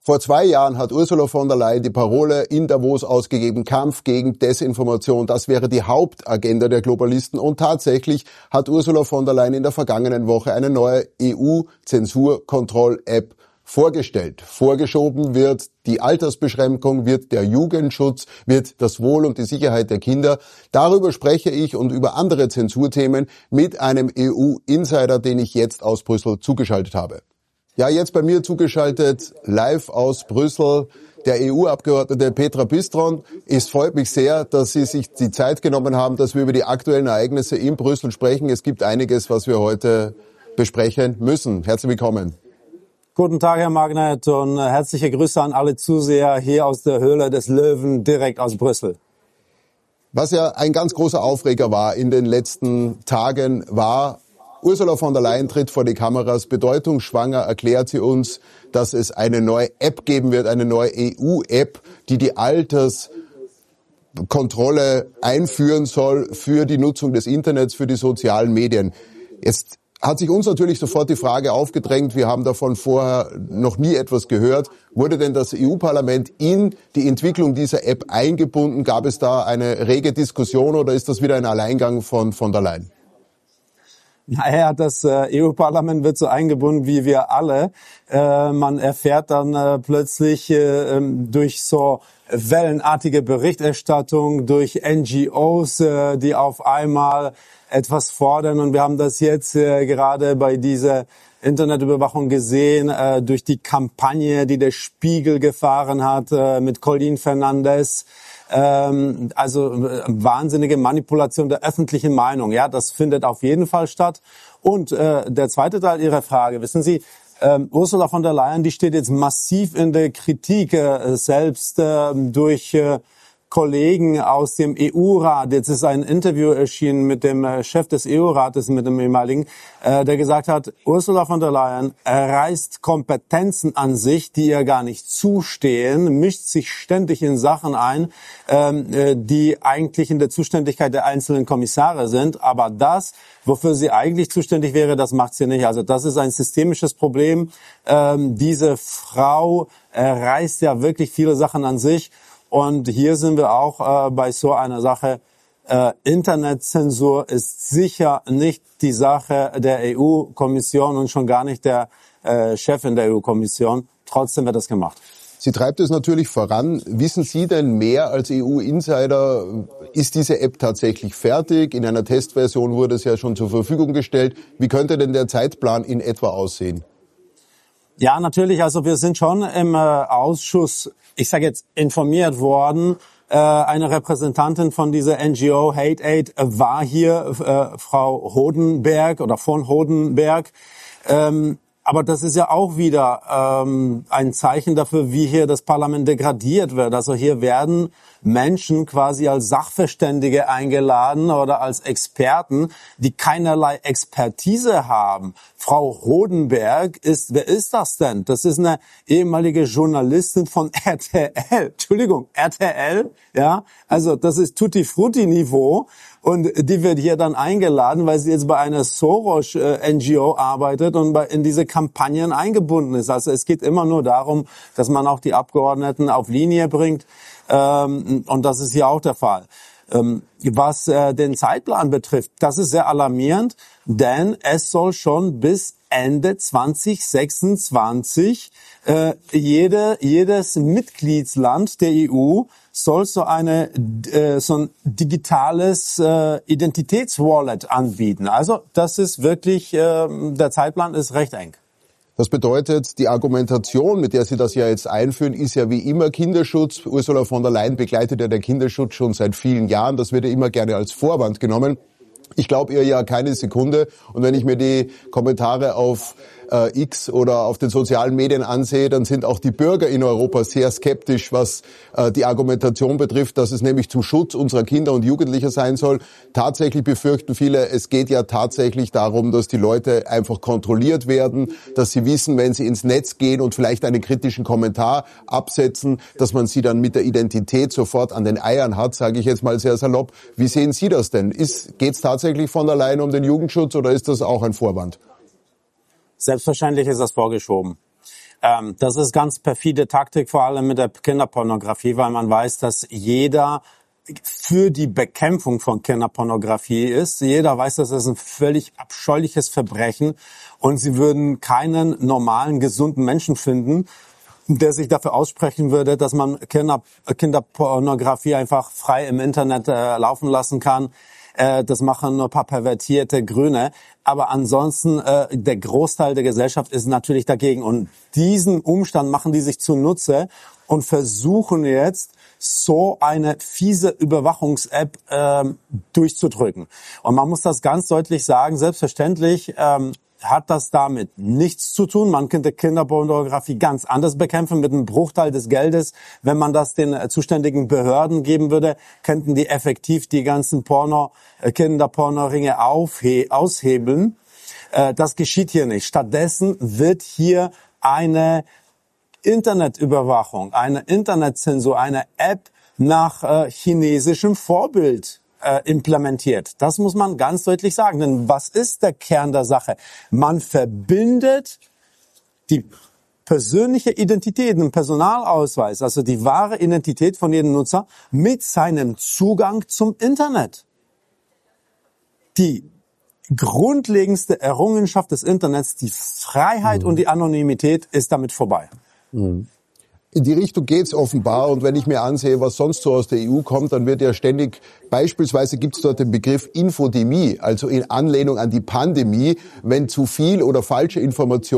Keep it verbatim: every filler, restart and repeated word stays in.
Vor zwei Jahren hat Ursula von der Leyen die Parole in Davos ausgegeben, Kampf gegen Desinformation. Das wäre die Hauptagenda der Globalisten. Und tatsächlich hat Ursula von der Leyen in der vergangenen Woche eine neue E U-Zensurkontroll-App vorgestellt. Vorgeschoben wird die Altersbeschränkung, wird der Jugendschutz, wird das Wohl und die Sicherheit der Kinder. Darüber spreche ich und über andere Zensurthemen mit einem E U-Insider, den ich jetzt aus Brüssel zugeschaltet habe. Ja, jetzt bei mir zugeschaltet, live aus Brüssel, der E U-Abgeordnete Petra Bistron. Es freut mich sehr, dass Sie sich die Zeit genommen haben, dass wir über die aktuellen Ereignisse in Brüssel sprechen. Es gibt einiges, was wir heute besprechen müssen. Herzlich willkommen. Guten Tag, Herr Magnet, und herzliche Grüße an alle Zuseher hier aus der Höhle des Löwen, direkt aus Brüssel. Was ja ein ganz großer Aufreger war in den letzten Tagen, war, Ursula von der Leyen tritt vor die Kameras, bedeutungsschwanger erklärt sie uns, dass es eine neue App geben wird, eine neue E U-App, die die Alterskontrolle einführen soll für die Nutzung des Internets, für die sozialen Medien. Jetzt hat sich uns natürlich sofort die Frage aufgedrängt, wir haben davon vorher noch nie etwas gehört. Wurde denn das E U-Parlament in die Entwicklung dieser App eingebunden? Gab es da eine rege Diskussion oder ist das wieder ein Alleingang von von der Leyen? Naja, das äh, E U-Parlament wird so eingebunden wie wir alle. Äh, man erfährt dann äh, plötzlich äh, durch so wellenartige Berichterstattung, durch N G Os, äh, die auf einmal etwas fordern. Und wir haben das jetzt äh, gerade bei dieser Internetüberwachung gesehen, äh, durch die Kampagne, die der Spiegel gefahren hat äh, mit Colin Fernandes. Ähm, also äh, wahnsinnige Manipulation der öffentlichen Meinung. Ja, das findet auf jeden Fall statt. Und äh, der zweite Teil Ihrer Frage, wissen Sie, ähm, Ursula von der Leyen, die steht jetzt massiv in der Kritik, äh, selbst äh, durch äh, Kollegen aus dem E U-Rat. Jetzt ist ein Interview erschienen mit dem Chef des E U-Rates, mit dem ehemaligen, äh, der gesagt hat, Ursula von der Leyen reißt Kompetenzen an sich, die ihr gar nicht zustehen, mischt sich ständig in Sachen ein, ähm, äh, die eigentlich in der Zuständigkeit der einzelnen Kommissare sind. Aber das, wofür sie eigentlich zuständig wäre, das macht sie nicht. Also das ist ein systemisches Problem. Ähm, diese Frau äh, reißt ja wirklich viele Sachen an sich. Und hier sind wir auch äh, bei so einer Sache. Äh, Internetzensur ist sicher nicht die Sache der E U-Kommission und schon gar nicht der äh, Chefin der E U-Kommission. Trotzdem wird das gemacht. Sie treibt es natürlich voran. Wissen Sie denn mehr als E U-Insider? Ist diese App tatsächlich fertig? In einer Testversion wurde es ja schon zur Verfügung gestellt. Wie könnte denn der Zeitplan in etwa aussehen? Ja, natürlich. Also wir sind schon im äh, Ausschuss, ich sage jetzt, informiert worden. Äh, eine Repräsentantin von dieser N G O Hate Aid war hier, äh, Frau Hodenberg oder von Hodenberg. Ähm, aber das ist ja auch wieder ähm, ein Zeichen dafür, wie hier das Parlament degradiert wird. Also hier werden Menschen quasi als Sachverständige eingeladen oder als Experten, die keinerlei Expertise haben. Frau Hodenberg ist, wer ist das denn? Das ist eine ehemalige Journalistin von R T L. Entschuldigung, R T L, ja? Also das ist Tutti-Frutti-Niveau. Und die wird hier dann eingeladen, weil sie jetzt bei einer Soros-N G O arbeitet und in diese Kampagnen eingebunden ist. Also es geht immer nur darum, dass man auch die Abgeordneten auf Linie bringt. Und das ist hier auch der Fall. Was den Zeitplan betrifft, das ist sehr alarmierend, denn es soll schon bis Ende zwanzig sechsundzwanzig äh, jede, jedes Mitgliedsland der E U soll so eine äh, so ein digitales äh, Identitätswallet anbieten. Also das ist wirklich, äh, der Zeitplan ist recht eng. Das bedeutet, die Argumentation, mit der Sie das ja jetzt einführen, ist ja wie immer Kinderschutz. Ursula von der Leyen begleitet ja den Kinderschutz schon seit vielen Jahren. Das wird ja immer gerne als Vorwand genommen. Ich glaube ihr ja keine Sekunde. Und wenn ich mir die Kommentare auf äh, X oder auf den sozialen Medien ansehe, dann sind auch die Bürger in Europa sehr skeptisch, was äh, die Argumentation betrifft, dass es nämlich zum Schutz unserer Kinder und Jugendlicher sein soll. Tatsächlich befürchten viele, es geht ja tatsächlich darum, dass die Leute einfach kontrolliert werden, dass sie wissen, wenn sie ins Netz gehen und vielleicht einen kritischen Kommentar absetzen, dass man sie dann mit der Identität sofort an den Eiern hat, sage ich jetzt mal sehr salopp. Wie sehen Sie das denn? Ist, geht's tatsächlich von der Leyen um den Jugendschutz oder ist das auch ein Vorwand? Selbstverständlich ist das vorgeschoben. Ähm, das ist ganz perfide Taktik, vor allem mit der Kinderpornografie, weil man weiß, dass jeder für die Bekämpfung von Kinderpornografie ist. Jeder weiß, dass es ein völlig abscheuliches Verbrechen und sie würden keinen normalen, gesunden Menschen finden, der sich dafür aussprechen würde, dass man Kinder, Kinderpornografie einfach frei im Internet äh, laufen lassen kann. Äh, das machen nur ein paar pervertierte Grüne. Aber ansonsten, äh, der Großteil der Gesellschaft ist natürlich dagegen. Und diesen Umstand machen die sich zunutze und versuchen jetzt, so eine fiese Überwachungs-App ähm, durchzudrücken. Und man muss das ganz deutlich sagen, selbstverständlich ähm, hat das damit nichts zu tun. Man könnte Kinderpornografie ganz anders bekämpfen mit einem Bruchteil des Geldes. Wenn man das den äh, zuständigen Behörden geben würde, könnten die effektiv die ganzen Porno, äh, Kinderpornoringe aufhe- aushebeln. Äh, das geschieht hier nicht. Stattdessen wird hier eine Internetüberwachung, eine Internetzensur, eine App nach äh, chinesischem Vorbild äh, implementiert. Das muss man ganz deutlich sagen. Denn was ist der Kern der Sache? Man verbindet die persönliche Identität, den Personalausweis, also die wahre Identität von jedem Nutzer, mit seinem Zugang zum Internet. Die grundlegendste Errungenschaft des Internets, die Freiheit mhm. und die Anonymität, ist damit vorbei. In die Richtung geht's offenbar. Und wenn ich mir ansehe, was sonst so aus der E U kommt, dann wird ja ständig, beispielsweise gibt's dort den Begriff Infodemie, also in Anlehnung an die Pandemie, wenn zu viel oder falsche Informationen